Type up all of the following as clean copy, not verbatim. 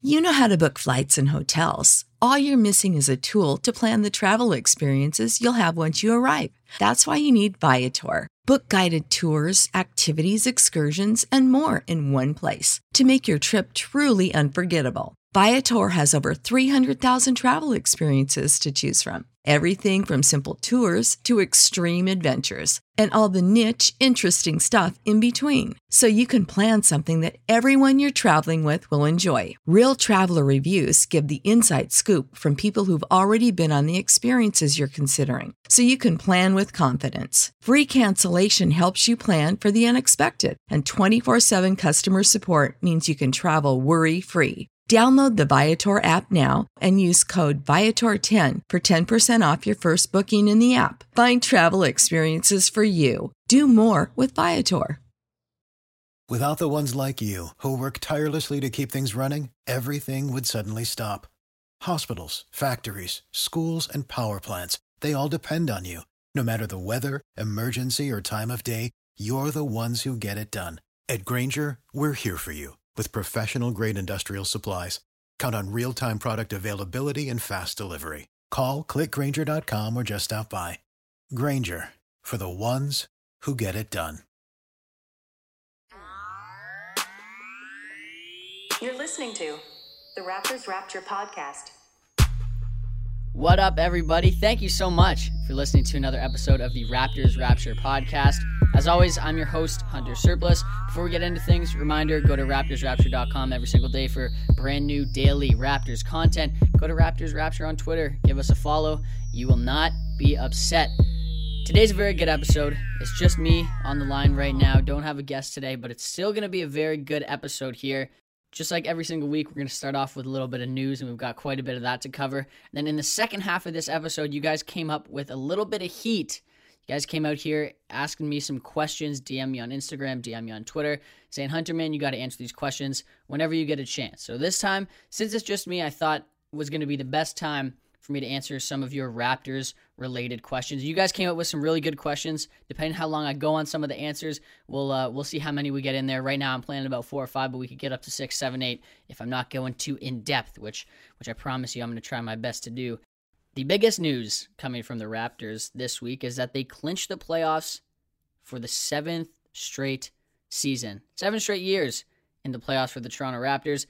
You know how to book flights and hotels. All you're missing is a tool to plan the travel experiences you'll have once you arrive. That's why you need Viator. Book guided tours, activities, excursions, and more in one place to make your trip truly unforgettable. Viator has over 300,000 travel experiences to choose from. Everything from simple tours to extreme adventures and all the niche, interesting stuff in between. So you can plan something that everyone you're traveling with will enjoy. Real traveler reviews give the inside scoop from people who've already been on the experiences you're considering. So you can plan with confidence. Free cancellation helps you plan for the unexpected. And 24/7 customer support means you can travel worry-free. Download the Viator app now and use code Viator10 for 10% off your first booking in the app. Find travel experiences for you. Do more with Viator. Without the ones like you, who work tirelessly to keep things running, everything would suddenly stop. Hospitals, factories, schools, and power plants, they all depend on you. No matter the weather, emergency, or time of day, you're the ones who get it done. At Grainger, we're here for you with professional-grade industrial supplies. Count on real-time product availability and fast delivery. Call, click Grainger.com, or just stop by. Grainger, for the ones who get it done. You're listening to the Raptors Rapture podcast. What up, everybody? Thank you so much for listening to another episode of the Raptors Rapture podcast. As always, I'm your host, Hunter Surplus. Before we get into things, reminder, go to raptorsrapture.com every single day for brand new daily Raptors content. Go to Raptors Rapture on Twitter. Give us a follow. You will not be upset. Today's a very good episode. It's just me on the line right now. Don't have a guest today, but it's still going to be a very good episode here. Just like every single week, we're going to start off with a little bit of news, and we've got quite a bit of that to cover. And then in the second half of this episode, you guys came up with a little bit of heat. You guys came out here asking me some questions, DM me on Instagram, DM me on Twitter, saying, Hunter, man, you got to answer these questions whenever you get a chance. So this time, since it's just me, I thought was going to be the best time for me to answer some of your Raptors-related questions. You guys came up with some really good questions. Depending on how long I go on some of the answers, we'll see how many we get in there. Right now, I'm planning about 4 or 5, but we could get up to 6, 7, 8 if I'm not going too in-depth, which I promise you I'm going to try my best to do. The biggest news coming from the Raptors this week is that they clinched the playoffs for the 7th straight season. 7 straight years in the playoffs for the Toronto Raptors.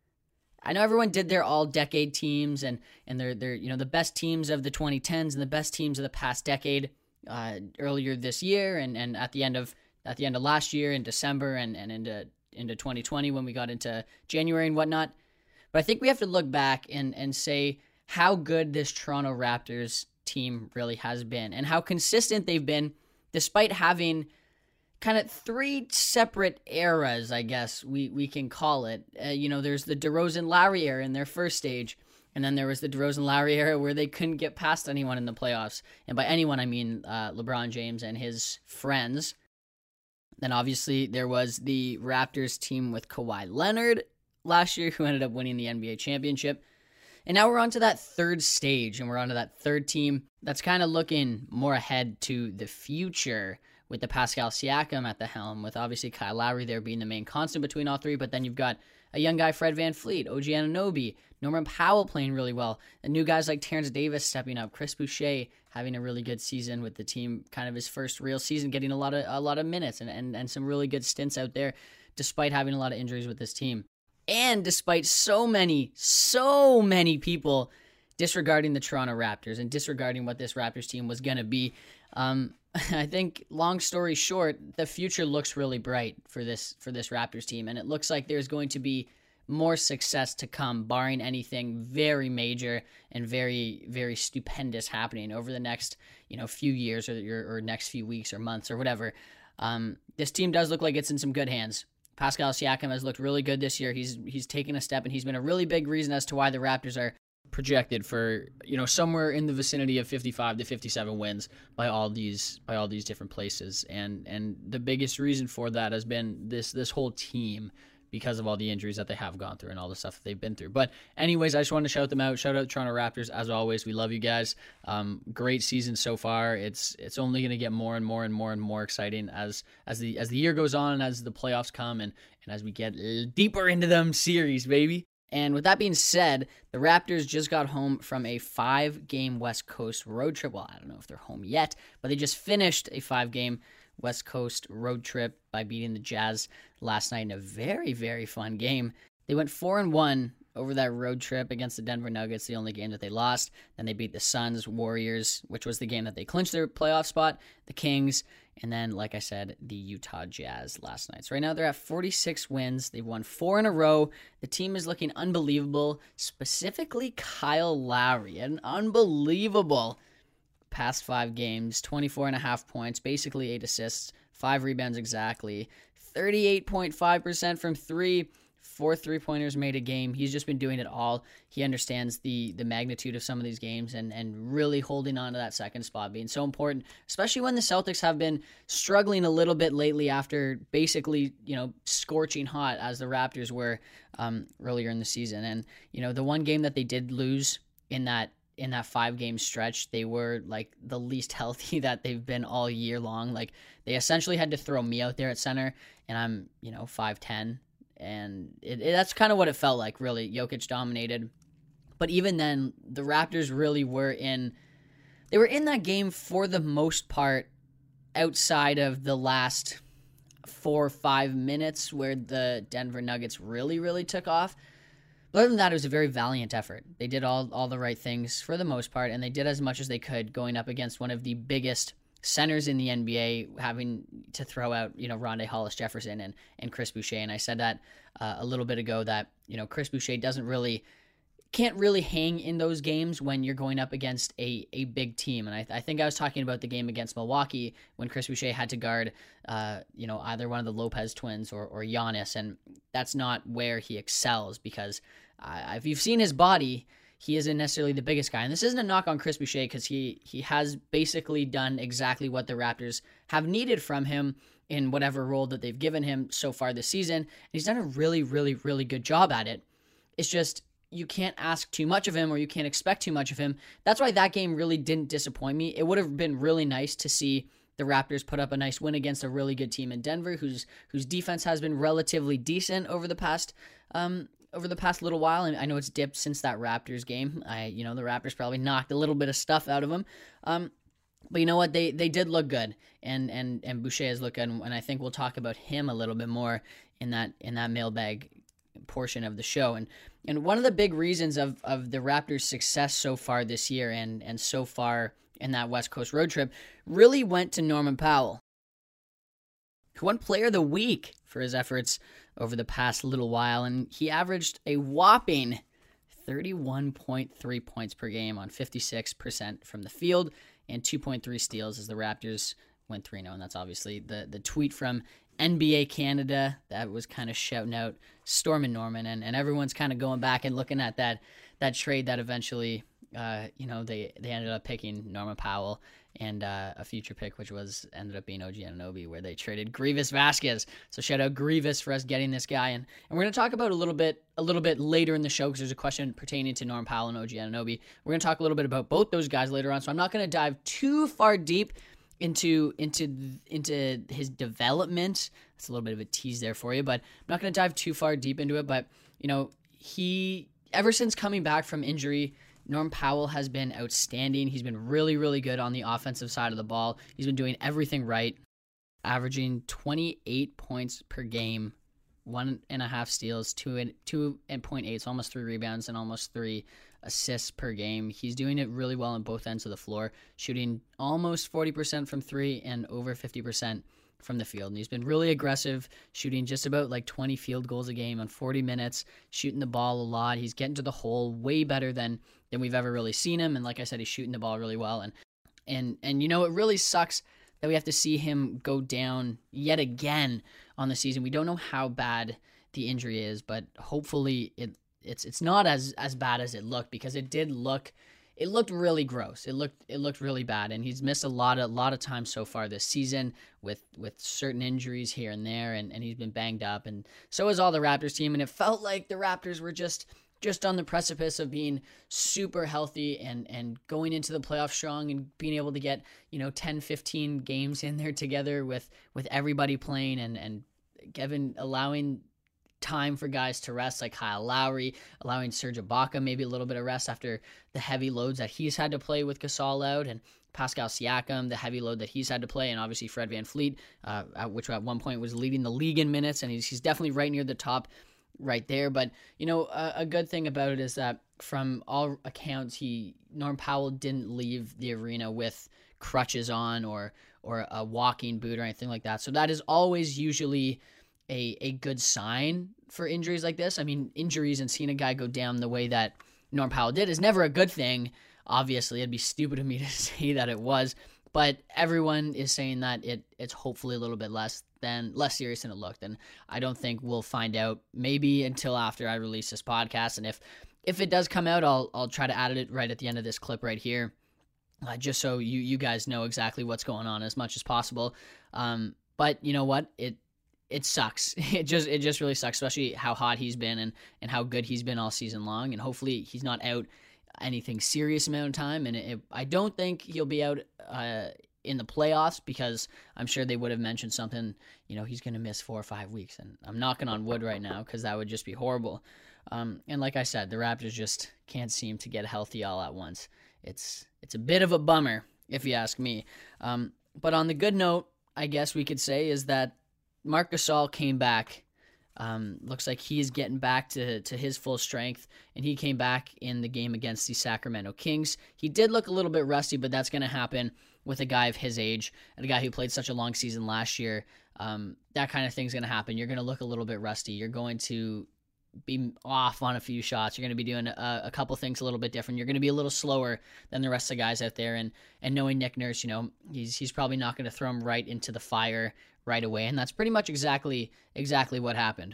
I know everyone did their all-decade teams and they're the best teams of the 2010s and the best teams of the past decade earlier this year and at the end of last year in December and into 2020 when we got into January and whatnot. But I think we have to look back and say how good this Toronto Raptors team really has been and how consistent they've been despite having kind of 3 separate eras, I guess we can call it. There's the DeRozan-Lowry era in their first stage, and then there was the DeRozan-Lowry era where they couldn't get past anyone in the playoffs. And by anyone, I mean LeBron James and his friends. Then obviously there was the Raptors team with Kawhi Leonard last year, who ended up winning the NBA championship. And now we're on to that third stage, and we're on to that third team that's kind of looking more ahead to the future, with the Pascal Siakam at the helm, with obviously Kyle Lowry there being the main constant between all three, but then you've got a young guy, Fred VanVleet, OG Anunoby, Norman Powell playing really well, and new guys like Terrence Davis stepping up, Chris Boucher having a really good season with the team, kind of his first real season, getting a lot of minutes and some really good stints out there, despite having a lot of injuries with this team. And despite so many people disregarding the Toronto Raptors and disregarding what this Raptors team was going to be, I think, long story short, the future looks really bright for this Raptors team, and it looks like there's going to be more success to come, barring anything very major and very, very stupendous happening over the next few years or next few weeks or months or whatever. This team does look like it's in some good hands. Pascal Siakam has looked really good this year. He's taken a step, and he's been a really big reason as to why the Raptors are projected for somewhere in the vicinity of 55 to 57 wins by all these different places, and the biggest reason for that has been this whole team, because of all the injuries that they have gone through and all the stuff that they've been through. But anyways, I just wanted to shout them out. Shout out Toronto Raptors. As always, we love you guys. Great season so far. It's only going to get more and more and more and more exciting as the year goes on and as the playoffs come and as we get deeper into them series, baby. And with that being said, the Raptors just got home from a 5-game West Coast road trip. Well, I don't know if they're home yet, but they just finished a 5-game West Coast road trip by beating the Jazz last night in a very, very fun game. They went 4-1 over that road trip against the Denver Nuggets, the only game that they lost. Then they beat the Suns, Warriors, which was the game that they clinched their playoff spot, the Kings, and then, like I said, the Utah Jazz last night. So right now they're at 46 wins. They've won 4 in a row. The team is looking unbelievable, specifically Kyle Lowry. An unbelievable past 5 games, 24.5 points, basically 8 assists, 5 rebounds exactly, 38.5% from 3, 4 3-pointers made a game. He's just been doing it all. He understands the magnitude of some of these games and really holding on to that second spot being so important, especially when the Celtics have been struggling a little bit lately after basically, scorching hot as the Raptors were earlier in the season. And, the one game that they did lose in that 5-game stretch, they were like the least healthy that they've been all year long. Like, they essentially had to throw me out there at center, and I'm, 5'10", and that's kind of what it felt like, really. Jokic dominated. But even then, the Raptors really were in that game for the most part outside of the last 4 or 5 minutes where the Denver Nuggets really, really took off. But other than that, it was a very valiant effort. They did all the right things for the most part, and they did as much as they could going up against one of the biggest centers in the NBA, having to throw out, Rondae Hollis-Jefferson and Chris Boucher. And I said that a little bit ago that, Chris Boucher can't really hang in those games when you're going up against a big team. And I think I was talking about the game against Milwaukee when Chris Boucher had to guard, either one of the Lopez twins or Giannis. And that's not where he excels, because if you've seen his body, he isn't necessarily the biggest guy. And this isn't a knock on Chris Boucher, because he has basically done exactly what the Raptors have needed from him in whatever role that they've given him so far this season. And he's done a really, really, really good job at it. It's just, you can't ask too much of him, or you can't expect too much of him. That's why that game really didn't disappoint me. It would have been really nice to see the Raptors put up a nice win against a really good team in Denver, whose defense has been relatively decent over the past little while. And I know it's dipped since that Raptors game. The Raptors probably knocked a little bit of stuff out of them. But you know what? They did look good, and Boucher has looked good, and I think we'll talk about him a little bit more in that mailbag portion of the show. And one of the big reasons of the Raptors' success so far this year and so far in that West Coast road trip really went to Norman Powell, who won Player of the Week for his efforts over the past little while, and he averaged a whopping 31.3 points per game on 56% from the field and 2.3 steals as the Raptors went 3-0, and that's obviously the tweet from NBA Canada that was kind of shouting out Storm and Norman, and everyone's kind of going back and looking at that trade that eventually, they ended up picking Norman Powell and a future pick, which ended up being OG Anunoby, where they traded Grievous Vasquez. So shout out Grievous for us getting this guy, and we're going to talk about a little bit later in the show, because there's a question pertaining to Norman Powell and OG Anunoby. We're going to talk a little bit about both those guys later on, so I'm not going to dive too far deep into his development. That's a little bit of a tease there for you, but I'm not going to dive too far deep into it. But he, ever since coming back from injury, Norm Powell has been outstanding. He's been really, really good on the offensive side of the ball. He's been doing everything right, averaging 28 points per game, 1.5 steals, 2.8, so almost 3 rebounds and almost 3 assists per game. He's doing it really well on both ends of the floor, shooting almost 40% from 3 and over 50% from the field. And he's been really aggressive, shooting just about like 20 field goals a game on 40 minutes, shooting the ball a lot. He's getting to the hole way better than we've ever really seen him. And like I said, he's shooting the ball really well. And it really sucks that we have to see him go down yet again on the season. We don't know how bad the injury is, but hopefully it's not as bad as it looked, because it looked really gross. It looked really bad, and he's missed a lot of time so far this season with certain injuries here and there, and he's been banged up, and so is all the Raptors team. And it felt like the Raptors were just on the precipice of being super healthy and going into the playoffs strong and being able to get 10-15 games in there together with everybody playing and allowing time for guys to rest, like Kyle Lowry, allowing Serge Ibaka maybe a little bit of rest after the heavy loads that he's had to play with Gasol out, and Pascal Siakam, the heavy load that he's had to play, and obviously Fred VanVleet, which at one point was leading the league in minutes, and he's definitely right near the top right there. But, a good thing about it is that from all accounts, Norm Powell didn't leave the arena with crutches on or a walking boot or anything like that. So that is always usually a good sign for injuries like this. I mean, injuries and seeing a guy go down the way that Norm Powell did is never a good thing. Obviously, it'd be stupid of me to say that it was, but everyone is saying that it's hopefully a little bit less serious than it looked. And I don't think we'll find out maybe until after I release this podcast. And if it does come out, I'll try to add it right at the end of this clip right here, just so you guys know exactly what's going on as much as possible. But you know what? It sucks. It just really sucks, especially how hot he's been and how good he's been all season long. And hopefully he's not out anything serious amount of time. And I don't think he'll be out in the playoffs, because I'm sure they would have mentioned something, he's going to miss 4 or 5 weeks. And I'm knocking on wood right now, because that would just be horrible. And like I said, the Raptors just can't seem to get healthy all at once. It's a bit of a bummer, if you ask me. But on the good note, I guess we could say, is that Marc Gasol came back. Looks like he's getting back to his full strength, and he came back in the game against the Sacramento Kings. He did look a little bit rusty, but that's going to happen with a guy of his age and a guy who played such a long season last year. That kind of thing's going to happen. You're going to look a little bit rusty. You're going to be off on a few shots. You're going to be doing a couple things a little bit different. You're going to be a little slower than the rest of the guys out there. And knowing Nick Nurse, he's probably not going to throw him right into the fire right away. And that's pretty much exactly what happened.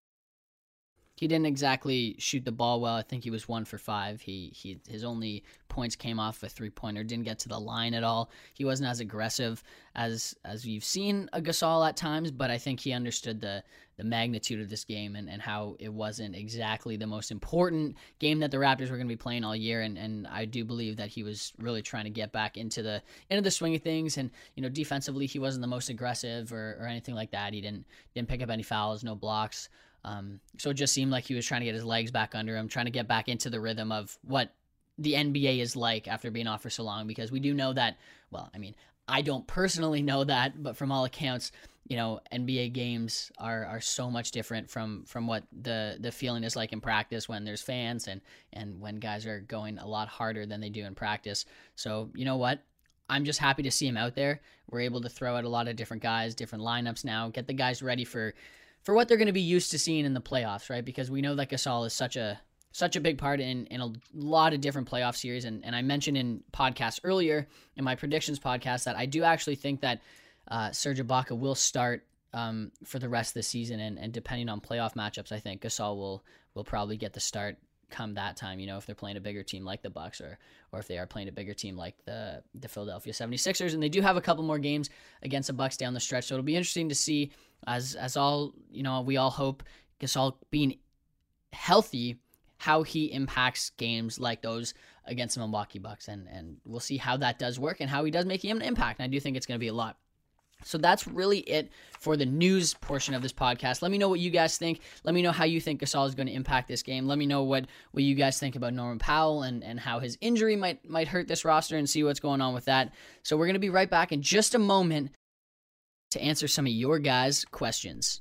He didn't exactly shoot the ball well. I think he was 1 for 5. His only points came off a 3-pointer. Didn't get to the line at all. He wasn't as aggressive as you've seen a Gasol at times, but I think he understood the magnitude of this game and how it wasn't exactly the most important game that the Raptors were going to be playing all year. And I do believe that he was really trying to get back into the swing of things. And defensively, he wasn't the most aggressive or anything like that. He didn't pick up any fouls, no blocks. So it just seemed like he was trying to get his legs back under him, trying to get back into the rhythm of what the NBA is like after being off for so long, because we do know that, well, I mean, I don't personally know that, but from all accounts, NBA games are so much different from what the feeling is like in practice when there's fans and when guys are going a lot harder than they do in practice. So, you know what? I'm just happy to see him out there. We're able to throw out a lot of different guys, different lineups now, get the guys ready for what they're going to be used to seeing in the playoffs, right? Because we know that Gasol is such a big part in a lot of different playoff series. And I mentioned in podcasts earlier, in my predictions podcast, that I do actually think that Serge Ibaka will start for the rest of the season. And depending on playoff matchups, I think Gasol will probably get the start come that time, if they're playing a bigger team like the Bucks or if they are playing a bigger team like the Philadelphia 76ers. And they do have a couple more games against the Bucks down the stretch. So it'll be interesting to see, as all, we all hope, Gasol being healthy, how he impacts games like those against the Milwaukee Bucks. And we'll see how that does work and how he does make an impact. And I do think it's going to be a lot. So that's really it for the news portion of this podcast. Let me know what you guys think. Let me know how you think Gasol is going to impact this game. Let me know what you guys think about Norman Powell and how his injury might hurt this roster, and see what's going on with that. So we're going to be right back in just a moment to answer some of your guys' questions.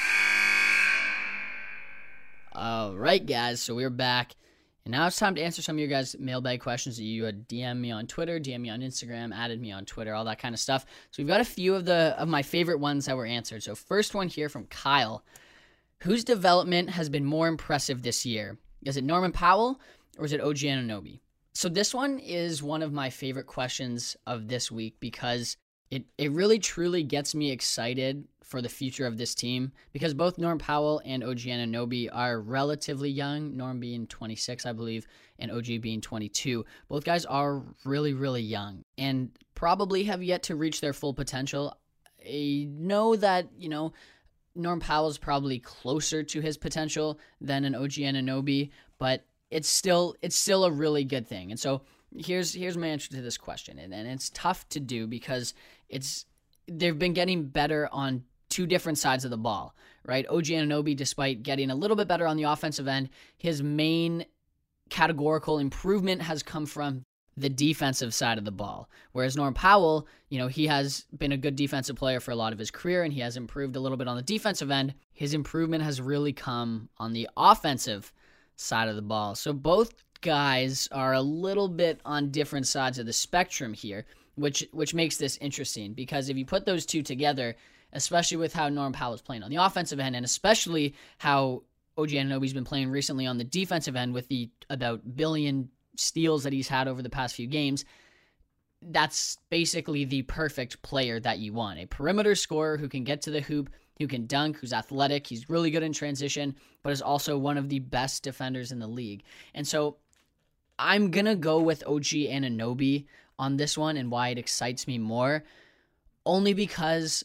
All right, guys. So we're back. And now it's time to answer some of your guys' mailbag questions that you had DM me on Twitter, DM me on Instagram, added me on Twitter, all that kind of stuff. So we've got a few of my favorite ones that were answered. So first one here from Kyle. Whose development has been more impressive this year? Is it Norman Powell or is it OG Anunoby? So this one is one of my favorite questions of this week, because it really truly gets me excited for the future of this team, because both Norm Powell and OG Anunoby are relatively young, Norm being 26, I believe, and OG being 22. Both guys are really, really young and probably have yet to reach their full potential. I know that, Norm Powell is probably closer to his potential than an OG Anunoby, but it's still a really good thing. And so here's my answer to this question, and it's tough to do because they've been getting better on two different sides of the ball, right? OG Anunoby, despite getting a little bit better on the offensive end, his main categorical improvement has come from the defensive side of the ball. Whereas Norm Powell, he has been a good defensive player for a lot of his career, and he has improved a little bit on the defensive end. His improvement has really come on the offensive side of the ball. So both guys are a little bit on different sides of the spectrum here, which makes this interesting, because if you put those two together, especially with how Norm Powell is playing on the offensive end, and especially how OG Anunoby's been playing recently on the defensive end with the about billion steals that he's had over the past few games, that's basically the perfect player that you want. A perimeter scorer who can get to the hoop, who can dunk, who's athletic, he's really good in transition, but is also one of the best defenders in the league. And so I'm going to go with OG Anunoby on this one, and why it excites me more, only because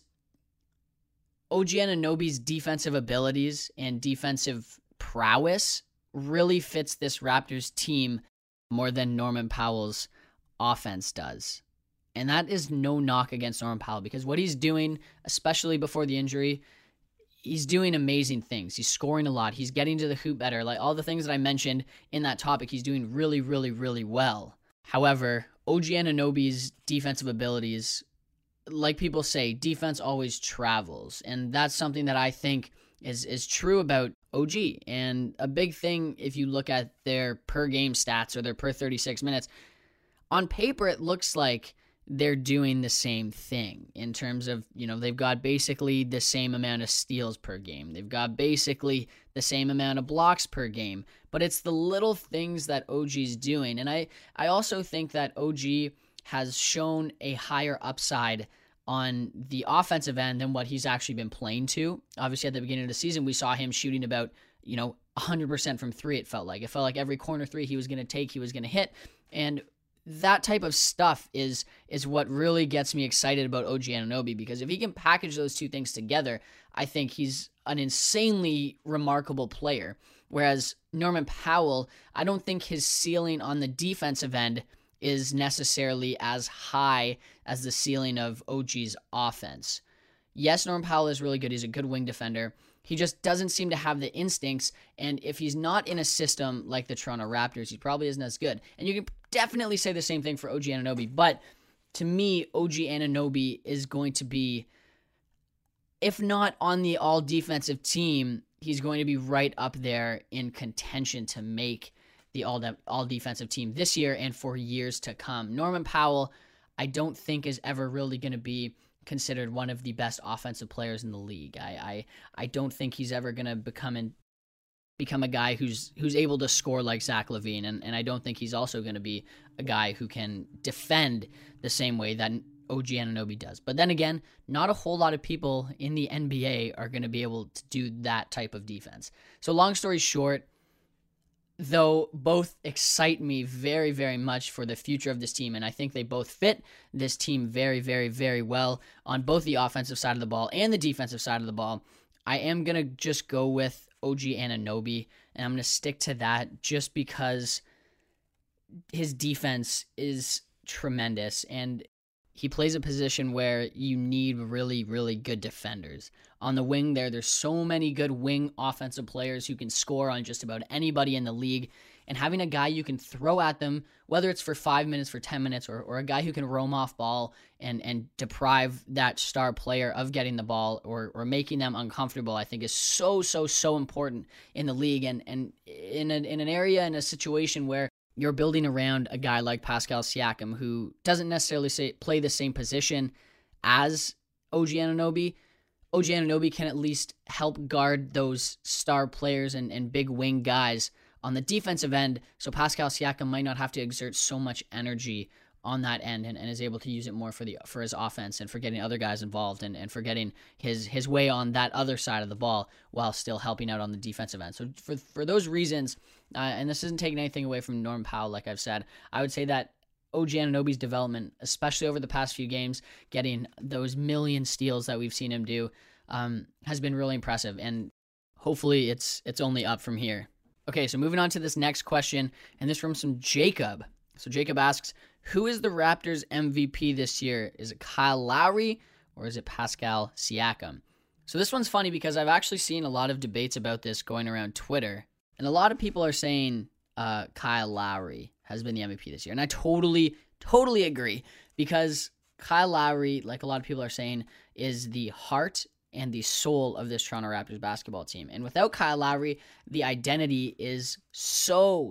OG Anunoby's defensive abilities and defensive prowess really fits this Raptors team more than Norman Powell's offense does. And that is no knock against Norman Powell, because what he's doing, especially before the injury, he's doing amazing things. He's scoring a lot. He's getting to the hoop better. Like all the things that I mentioned in that topic, he's doing really, really, really well. However, OG Anunoby's defensive abilities, like people say, defense always travels. And that's something that I think is true about OG. And a big thing, if you look at their per game stats or their per 36 minutes, on paper it looks like they're doing the same thing in terms of, they've got basically the same amount of steals per game. They've got basically the same amount of blocks per game. But it's the little things that OG's doing. And I also think that OG has shown a higher upside on the offensive end than what he's actually been playing to. Obviously, at the beginning of the season, we saw him shooting about, 100% from three, it felt like. It felt like every corner three he was going to take, he was going to hit. And that type of stuff is what really gets me excited about OG Anunoby, because if he can package those two things together, I think he's an insanely remarkable player. Whereas Norman Powell, I don't think his ceiling on the defensive end is necessarily as high as the ceiling of OG's offense. Yes, Norman Powell is really good. He's a good wing defender. He just doesn't seem to have the instincts, and if he's not in a system like the Toronto Raptors, he probably isn't as good. And you can definitely say the same thing for OG Anunoby, but to me, OG Anunoby is going to be, if not on the all-defensive team, he's going to be right up there in contention to make the all-defensive team this year and for years to come. Norman Powell, I don't think is ever really going to be considered one of the best offensive players in the league. I don't think he's ever going to become a guy who's able to score like Zach LaVine, and I don't think he's also going to be a guy who can defend the same way that OG Anunoby does. But then again, not a whole lot of people in the NBA are going to be able to do that type of defense. So long story short, though both excite me very, very much for the future of this team, and I think they both fit this team very, very, very well on both the offensive side of the ball and the defensive side of the ball, I am going to just go with OG Anunoby, and I'm going to stick to that just because his defense is tremendous, and he plays a position where you need really, really good defenders. On the wing there's so many good wing offensive players who can score on just about anybody in the league, and having a guy you can throw at them, whether it's for 5 minutes, for 10 minutes, or a guy who can roam off ball and deprive that star player of getting the ball or making them uncomfortable, I think is so important in the league, and in an area, in a situation where you're building around a guy like Pascal Siakam, who doesn't necessarily play the same position as OG Anunoby. OG Anunoby can at least help guard those star players and big wing guys on the defensive end, so Pascal Siakam might not have to exert so much energy on that end and is able to use it more for his offense and for getting other guys involved and for getting his way on that other side of the ball while still helping out on the defensive end. So for those reasons, and this isn't taking anything away from Norman Powell, like I've said, I would say that OG Anunoby's development, especially over the past few games, getting those million steals that we've seen him do, has been really impressive, and hopefully it's only up from here. Okay, so moving on to this next question, and this from some Jacob. So Jacob asks, who is the Raptors MVP this year? Is it Kyle Lowry or is it Pascal Siakam? So this one's funny because I've actually seen a lot of debates about this going around Twitter, and a lot of people are saying Kyle Lowry has been the MVP this year, and I totally agree, because Kyle Lowry, like a lot of people are saying, is the heart and the soul of this Toronto Raptors basketball team. And without Kyle Lowry, the identity is so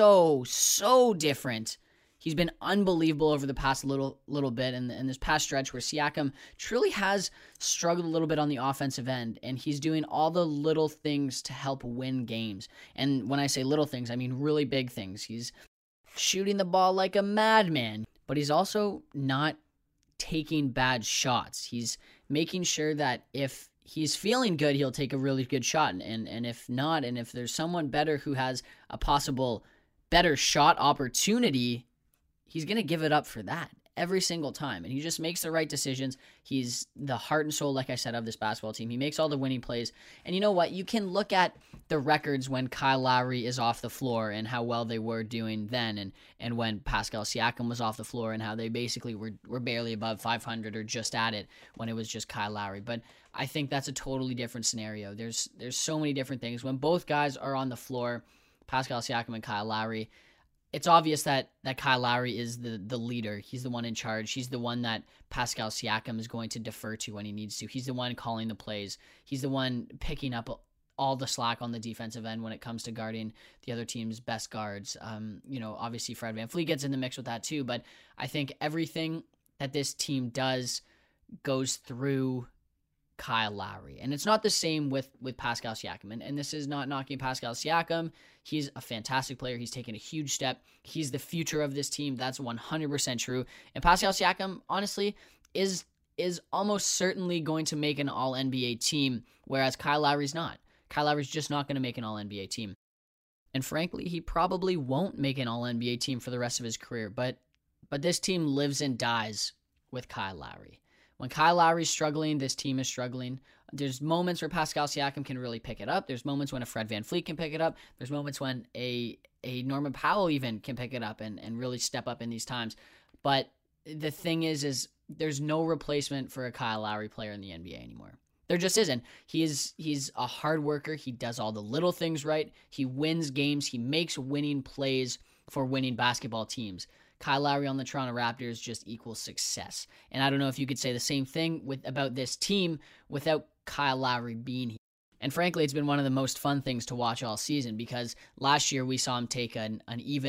different. He's been unbelievable over the past little bit, and this past stretch where Siakam truly has struggled a little bit on the offensive end, and he's doing all the little things to help win games. And when I say little things, I mean really big things. He's shooting the ball like a madman, but he's also not taking bad shots. He's making sure that if he's feeling good, he'll take a really good shot, and if not, and if there's someone better who has a possible better shot opportunity, he's going to give it up for that every single time. And he just makes the right decisions. He's the heart and soul, like I said, of this basketball team. He makes all the winning plays. And you know what? You can look at the records when Kyle Lowry is off the floor and how well they were doing then, and when Pascal Siakam was off the floor and how they basically were barely above 500 or just at it when it was just Kyle Lowry. But I think that's a totally different scenario. There's so many different things. When both guys are on the floor, Pascal Siakam and Kyle Lowry, it's obvious that Kyle Lowry is the leader. He's the one in charge. He's the one that Pascal Siakam is going to defer to when he needs to. He's the one calling the plays. He's the one picking up all the slack on the defensive end when it comes to guarding the other team's best guards. Obviously Fred VanVleet gets in the mix with that too, but I think everything that this team does goes through Kyle Lowry. And it's not the same with Pascal Siakam. And this is not knocking Pascal Siakam. He's a fantastic player. He's taken a huge step. He's the future of this team. That's 100% true. And Pascal Siakam, honestly, is almost certainly going to make an All-NBA team, whereas Kyle Lowry's not. Kyle Lowry's just not going to make an All-NBA team. And frankly, he probably won't make an All-NBA team for the rest of his career. But this team lives and dies with Kyle Lowry. When Kyle Lowry's struggling, this team is struggling. There's moments where Pascal Siakam can really pick it up. There's moments when a Fred VanVleet can pick it up. There's moments when a Norman Powell even can pick it up and really step up in these times. But the thing is there's no replacement for a Kyle Lowry player in the NBA anymore. There just isn't. He's a hard worker. He does all the little things right. He wins games. He makes winning plays for winning basketball teams. Kyle Lowry on the Toronto Raptors just equals success. And I don't know if you could say the same thing about this team without Kyle Lowry being here. And frankly, it's been one of the most fun things to watch all season, because last year we saw him take an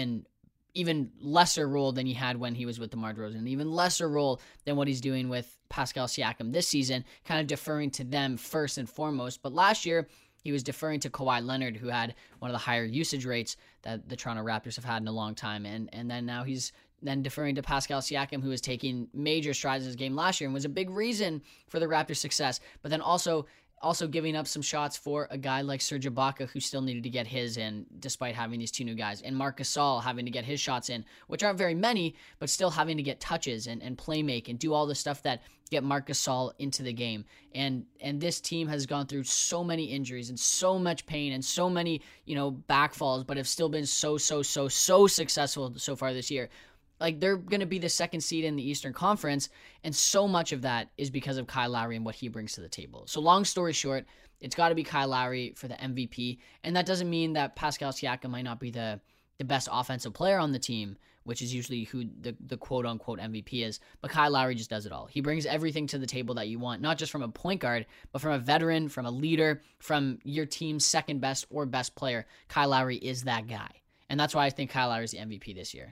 even lesser role than he had when he was with DeMar DeRozan, an even lesser role than what he's doing with Pascal Siakam this season, kind of deferring to them first and foremost. But last year, he was deferring to Kawhi Leonard, who had one of the higher usage rates that the Toronto Raptors have had in a long time. And then now he's then deferring to Pascal Siakam, who was taking major strides in his game last year and was a big reason for the Raptors' success. But then also giving up some shots for a guy like Serge Ibaka, who still needed to get his in despite having these two new guys. And Marc Gasol having to get his shots in, which aren't very many, but still having to get touches and play make and do all the stuff that get Marc Gasol into the game. And this team has gone through so many injuries and so much pain and so many, backfalls, but have still been so successful so far this year. Like, they're going to be the second seed in the Eastern Conference, and so much of that is because of Kyle Lowry and what he brings to the table. So long story short, it's got to be Kyle Lowry for the MVP, and that doesn't mean that Pascal Siakam might not be the best offensive player on the team, which is usually who the quote-unquote MVP is, but Kyle Lowry just does it all. He brings everything to the table that you want, not just from a point guard, but from a veteran, from a leader, from your team's second best or best player. Kyle Lowry is that guy, and that's why I think Kyle Lowry is the MVP this year.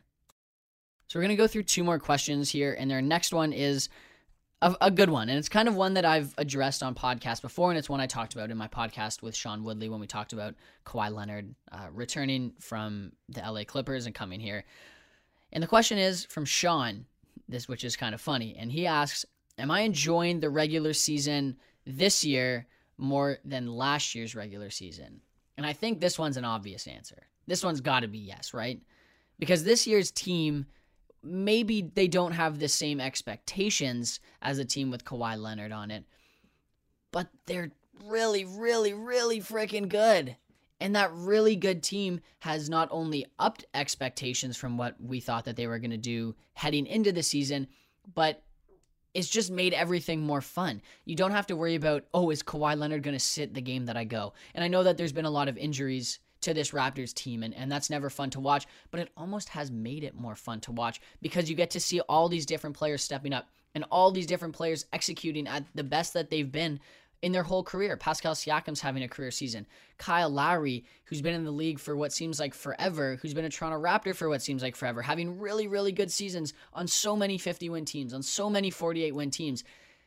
So we're going to go through two more questions here, and their next one is a good one, and it's kind of one that I've addressed on podcasts before, and it's one I talked about in my podcast with Sean Woodley when we talked about Kawhi Leonard returning from the LA Clippers and coming here. And the question is from Sean, which is kind of funny, and he asks, am I enjoying the regular season this year more than last year's regular season? And I think this one's an obvious answer. This one's got to be yes, right? Because this year's team, maybe they don't have the same expectations as a team with Kawhi Leonard on it, but they're really, really, really freaking good. And that really good team has not only upped expectations from what we thought that they were going to do heading into the season, but it's just made everything more fun. You don't have to worry about, oh, is Kawhi Leonard going to sit the game that I go? And I know that there's been a lot of injuries to this Raptors team, and that's never fun to watch, but it almost has made it more fun to watch because you get to see all these different players stepping up and all these different players executing at the best that they've been in their whole career. Pascal Siakam's having a career season. Kyle Lowry, who's been in the league for what seems like forever, who's been a Toronto Raptor for what seems like forever, having really, really good seasons on so many 50-win teams, on so many 48-win teams.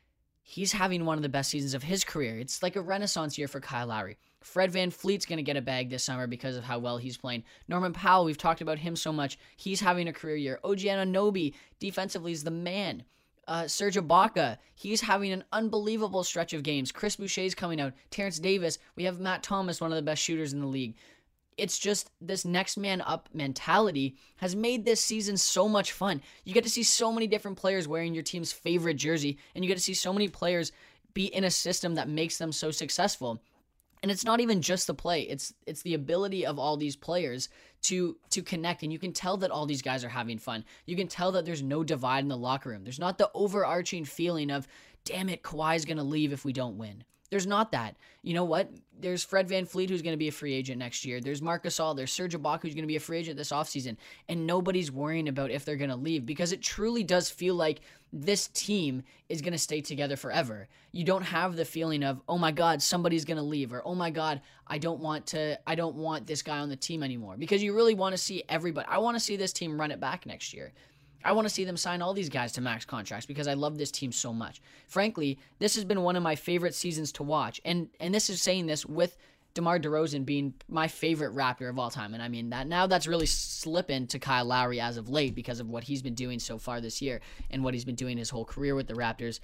He's having one of the best seasons of his career. It's like a renaissance year for Kyle Lowry. Fred VanVleet's going to get a bag this summer because of how well he's playing. Norman Powell, we've talked about him so much. He's having a career year. OG Anunoby, defensively, is the man. Serge Ibaka, he's having an unbelievable stretch of games. Chris Boucher's coming out. Terrence Davis. We have Matt Thomas, one of the best shooters in the league. It's just this next man up mentality has made this season so much fun. You get to see so many different players wearing your team's favorite jersey, and you get to see so many players be in a system that makes them so successful. And it's not even just the play. It's the ability of all these players to connect. And you can tell that all these guys are having fun. You can tell that there's no divide in the locker room. There's not the overarching feeling of, damn it, Kawhi's going to leave if we don't win. There's not that. You know what? There's Fred VanVleet, who's going to be a free agent next year. There's Marc Gasol. There's Serge Ibaka, who's going to be a free agent this offseason. And nobody's worrying about if they're going to leave because it truly does feel like this team is going to stay together forever. You don't have the feeling of, oh my God, somebody's going to leave, or oh my God, I don't want this guy on the team anymore, because you really want to see everybody. I want to see this team run it back next year. I want to see them sign all these guys to max contracts because I love this team so much. Frankly, this has been one of my favorite seasons to watch. And this is saying this with DeMar DeRozan being my favorite Raptor of all time. And I mean that now that's really slipping to Kyle Lowry as of late because of what he's been doing so far this year and what he's been doing his whole career with the Raptors.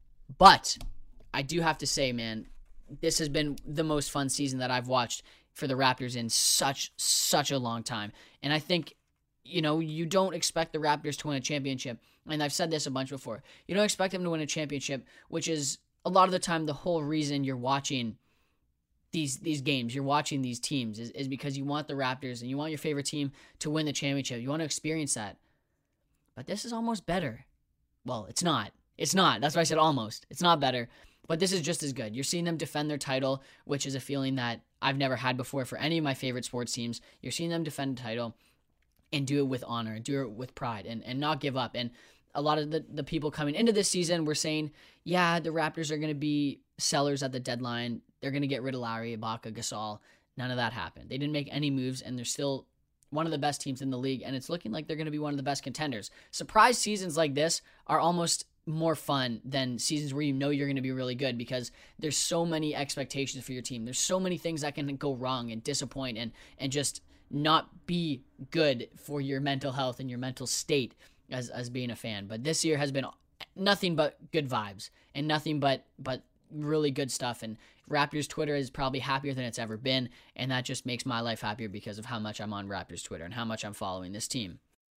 But I do have to say, man, this has been the most fun season that I've watched for the Raptors in such a long time. And I think, you know, you don't expect the Raptors to win a championship. And I've said this a bunch before. You don't expect them to win a championship, which is a lot of the time the whole reason you're watching these games, you're watching these teams is because you want the Raptors and you want your favorite team to win the championship. You want to experience that. But this is almost better. Well, it's not. It's not. That's why I said almost. It's not better. But this is just as good. You're seeing them defend their title, which is a feeling that I've never had before for any of my favorite sports teams. You're seeing them defend the title and do it with honor, and do it with pride, and not give up. And a lot of the people coming into this season were saying, yeah, the Raptors are going to be sellers at the deadline. They're going to get rid of Lowry, Ibaka, Gasol. None of that happened. They didn't make any moves, and they're still one of the best teams in the league, and it's looking like they're going to be one of the best contenders. Surprise seasons like this are almost more fun than seasons where you know you're going to be really good because there's so many expectations for your team. There's so many things that can go wrong and disappoint and just not be good for your mental health and your mental state as being a fan. But this year has been nothing but good vibes and nothing but really good stuff. And Raptors Twitter is probably happier than it's ever been, and that just makes my life happier because of how much I'm on Raptors Twitter and how much I'm following this team.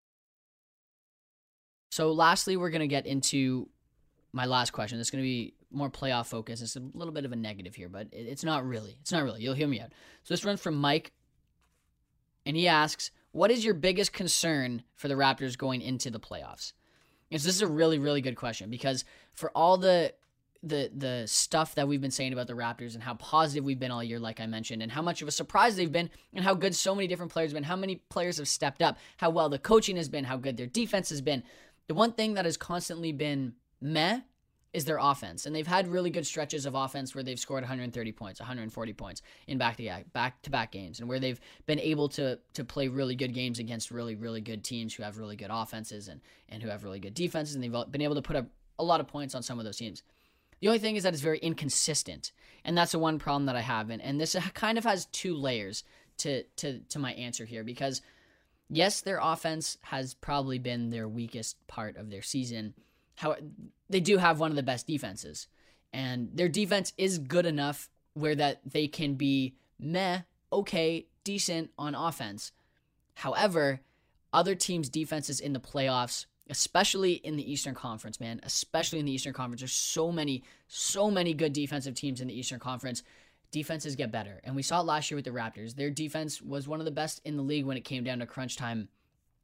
So lastly, we're going to get into my last question. This is going to be more playoff focused. It's a little bit of a negative here, but it's not really. It's not really. You'll hear me out. So this runs from Mike, and he asks, what is your biggest concern for the Raptors going into the playoffs? And so this is a really, really good question because for all the stuff that we've been saying about the Raptors and how positive we've been all year, like I mentioned, and how much of a surprise they've been and how good so many different players have been, how many players have stepped up, how well the coaching has been, how good their defense has been. The one thing that has constantly been meh is their offense. And they've had really good stretches of offense where they've scored 130 points, 140 points in back-to-back games, and where they've been able to play really good games against really, really good teams who have really good offenses and who have really good defenses, and they've been able to put up a lot of points on some of those teams. The only thing is that it's very inconsistent, and that's the one problem that I have. And this kind of has two layers to my answer here, because yes, their offense has probably been their weakest part of their season. How they do have one of the best defenses, and their defense is good enough where that they can be meh, okay, decent on offense. However, other teams' defenses in the playoffs, especially in the Eastern Conference, man, especially in the Eastern Conference, there's so many good defensive teams in the Eastern Conference. Defenses get better, and we saw it last year with the Raptors. Their defense was one of the best in the league when it came down to crunch time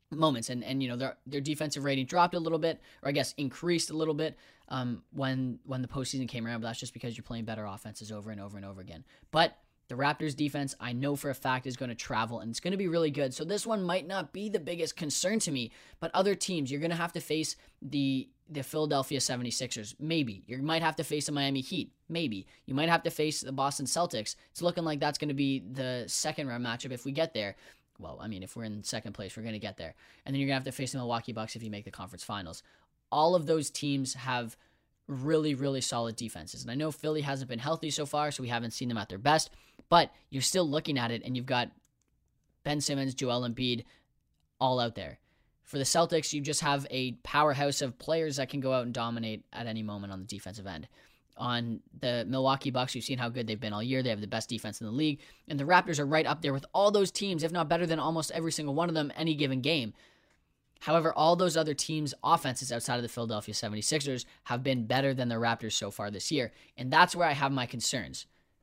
moments, and their defensive rating dropped a little bit, or I guess increased a little bit when the postseason came around, but that's just because you're playing better offenses over and over and over again. But the Raptors defense, I know for a fact, is going to travel, and it's going to be really good. So this one might not be the biggest concern to me, but other teams, you're going to have to face the Philadelphia 76ers. Maybe. You might have to face the Miami Heat. Maybe. You might have to face the Boston Celtics. It's looking like that's going to be the second round matchup if we get there. Well, I mean, if we're in second place, we're going to get there. And then you're going to have to face the Milwaukee Bucks if you make the conference finals. All of those teams have really, really solid defenses. And I know Philly hasn't been healthy so far, so we haven't seen them at their best. But you're still looking at it, and you've got Ben Simmons, Joel Embiid, all out there. For the Celtics, you just have a powerhouse of players that can go out and dominate at any moment on the defensive end. On the Milwaukee Bucks, we've seen how good they've been all year. They have the best defense in the league. And the Raptors are right up there with all those teams, if not better than almost every single one of them any given game. However, all those other teams' offenses outside of the Philadelphia 76ers have been better than the Raptors so far this year. And that's where I have my concerns.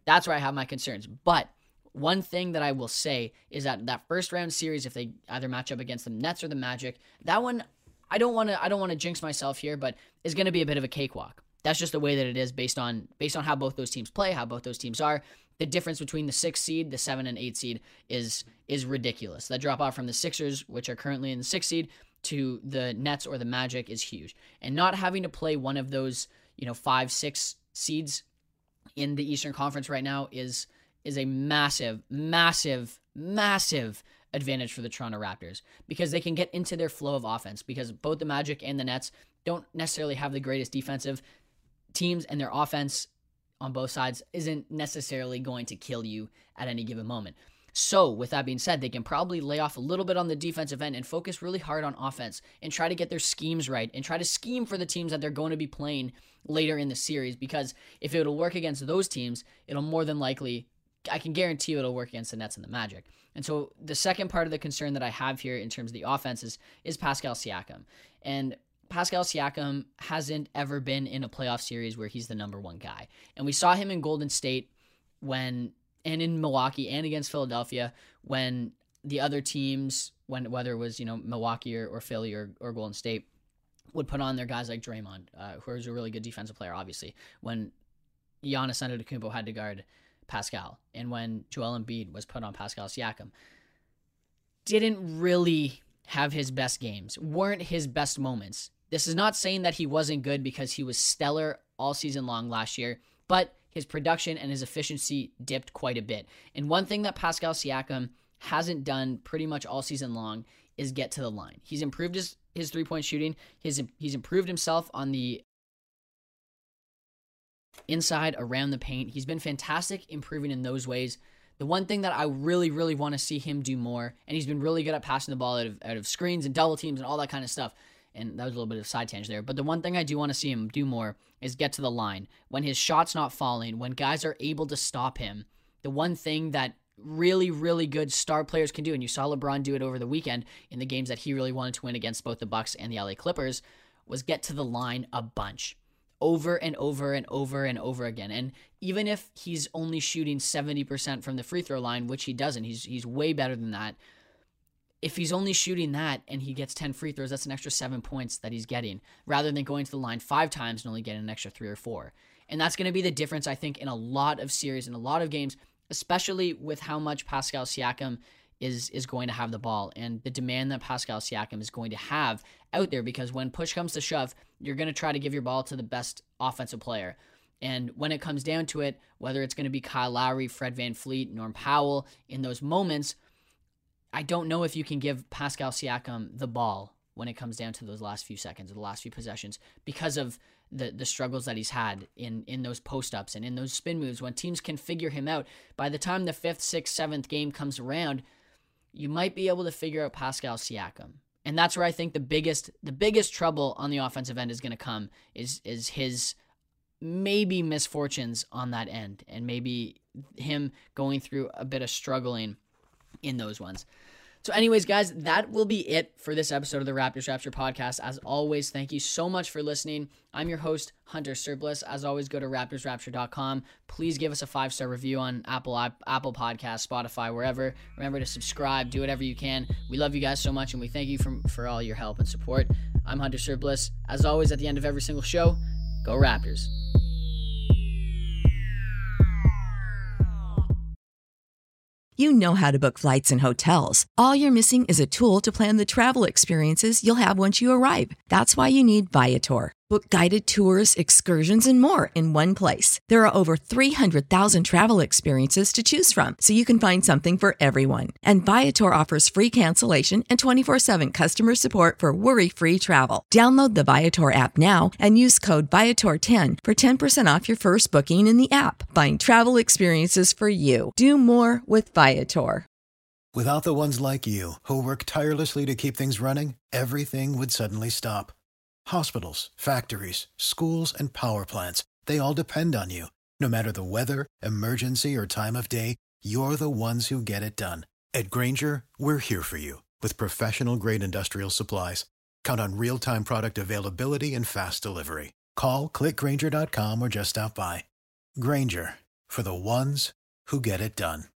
But one thing that I will say is that first round series, if they either match up against the Nets or the Magic, that one, I don't want to jinx myself here, but is going to be a bit of a cakewalk. That's just the way that it is based on how both those teams play, how both those teams are. The difference between the 6 seed, the 7 and 8 seed is ridiculous. That drop off from the Sixers, which are currently in the 6 seed, to the Nets or the Magic is huge. And not having to play one of those, 5, 6 seeds in the Eastern Conference right now is a massive, massive, massive advantage for the Toronto Raptors, because they can get into their flow of offense, because both the Magic and the Nets don't necessarily have the greatest defensive teams, and their offense on both sides isn't necessarily going to kill you at any given moment. So with that being said, they can probably lay off a little bit on the defensive end and focus really hard on offense and try to get their schemes right and try to scheme for the teams that they're going to be playing later in the series, because if it'll work against those teams, it'll more than likely, I can guarantee you it'll work against the Nets and the Magic. And so the second part of the concern that I have here in terms of the offenses is Pascal Siakam. And Pascal Siakam hasn't ever been in a playoff series where he's the number one guy. And we saw him in Golden State and in Milwaukee and against Philadelphia when the other teams, whether it was, Milwaukee or Philly or Golden State, would put on their guys like Draymond, who is a really good defensive player, obviously, when Giannis Antetokounmpo had to guard Pascal, and when Joel Embiid was put on Pascal Siakam. Didn't really have his best games, weren't his best moments. This is not saying that he wasn't good, because he was stellar all season long last year, but his production and his efficiency dipped quite a bit. And one thing that Pascal Siakam hasn't done pretty much all season long is get to the line. He's improved his three-point shooting. He's improved himself on the inside, around the paint. He's been fantastic improving in those ways. The one thing that I really, really want to see him do more, and he's been really good at passing the ball out of screens and double teams and all that kind of stuff, and that was a little bit of a side tangent there, but the one thing I do want to see him do more is get to the line. When his shot's not falling, when guys are able to stop him, the one thing that really, really good star players can do, and you saw LeBron do it over the weekend in the games that he really wanted to win against both the Bucks and the LA Clippers, was get to the line a bunch. Over and over and over and over again. And even if he's only shooting 70% from the free throw line, which he doesn't, he's way better than that. If he's only shooting that and he gets 10 free throws, that's an extra 7 points that he's getting, rather than going to the line 5 times and only getting an extra 3 or 4. And that's going to be the difference, I think, in a lot of series, in a lot of games, especially with how much Pascal Siakam is going to have the ball and the demand that Pascal Siakam is going to have out there, because when push comes to shove, you're going to try to give your ball to the best offensive player. And when it comes down to it, whether it's going to be Kyle Lowry, Fred VanVleet, Norm Powell, in those moments, I don't know if you can give Pascal Siakam the ball when it comes down to those last few seconds or the last few possessions, because of the struggles that he's had in those post-ups and in those spin moves. When teams can figure him out, by the time the 5th, 6th, 7th game comes around, you might be able to figure out Pascal Siakam. And that's where I think the biggest trouble on the offensive end is going to come, is his maybe misfortunes on that end, and maybe him going through a bit of struggling in those ones. So anyways, guys, that will be it for this episode of the Raptors Rapture podcast. As always, thank you so much for listening. I'm your host, Hunter Surplus. As always, go to raptorsrapture.com. Please give us a 5-star review on Apple Podcasts, Spotify, wherever. Remember to subscribe, do whatever you can. We love you guys so much, and we thank you for all your help and support. I'm Hunter Surplus. As always, at the end of every single show, go Raptors. You know how to book flights and hotels. All you're missing is a tool to plan the travel experiences you'll have once you arrive. That's why you need Viator. Book guided tours, excursions, and more in one place. There are over 300,000 travel experiences to choose from, so you can find something for everyone. And Viator offers free cancellation and 24/7 customer support for worry-free travel. Download the Viator app now and use code Viator10 for 10% off your first booking in the app. Find travel experiences for you. Do more with Viator. Without the ones like you, who work tirelessly to keep things running, everything would suddenly stop. Hospitals, factories, schools, and power plants, they all depend on you. No matter the weather, emergency, or time of day, you're the ones who get it done. At Grainger, we're here for you with professional-grade industrial supplies. Count on real-time product availability and fast delivery. Call, click Grainger.com, or just stop by. Grainger, for the ones who get it done.